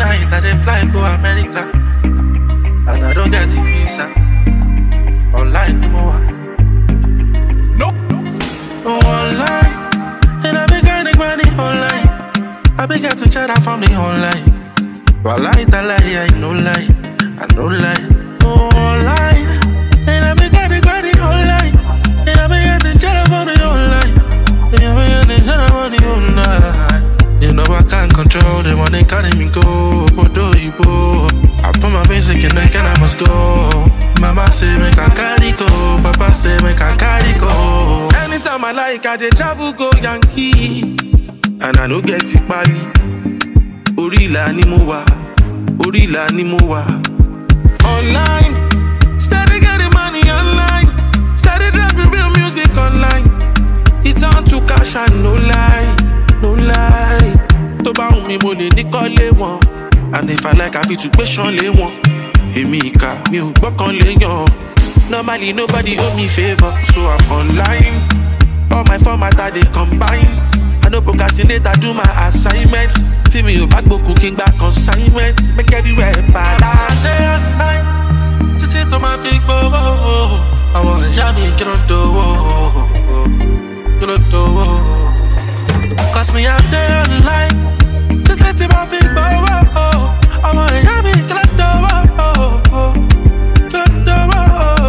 night I dey fly go America, and I don't get a visa. Online no more. No. Online, and I be grinding online. I be getting cheddar from the online. But I lie, I no lie, I no lie. Online, and I be grinding online. And I be getting cheddar from the online. And I be getting cheddar from the online. You know I can't control them when they carry me go. I put my music in the can, I must go. Mama say make I carry go, Papa say make I carry go. Anytime I like, I dey travel go Yankee, and I no get it Bali. Orila ni mo wa, Orila ni mo wa. Online, started getting money online. Started rapping real music online. It turned to cash and no lie, no lie. To ba mi mo le ní kọ́lé wọn, and if I like I fit to question lé wọn. Èmi ìkà mi ò gbọ́kàn léyàn. Normally nobody owe me favor, so I'm online. All my format I dey combine. I no procrastinate, I do my assignment. Tí mi ò bá gbókùn kí n gba consignment. Make everywhere bad. I dey online títí tó máa fi gbówó. Àwọn ìyá mi kí ló dówó, kí ló dówó. Cause me I dey online títí tí máa fi gbówó. Àwọn ìyá mi kí ló dówó, kí ló dówó.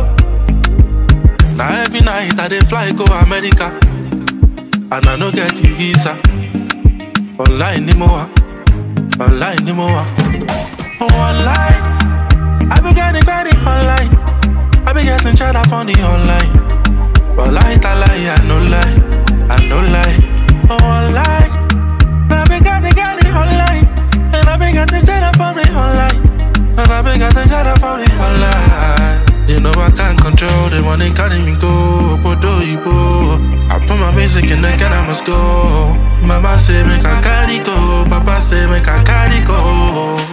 Now every night I dey fly go America, and I no get a visa. Online ni mo wa, online ni mo wa. Online, I be getting online. I be getting cheddar from the online. But I lie, I no lie, I no lie. Online, I be getting online. And I be getting cheddar from the online. And I be getting cheddar from the online. You know I can't control them when they carry me go. I put my music in the can, I must go. Mama say make I carry go, Papa say make I carry go.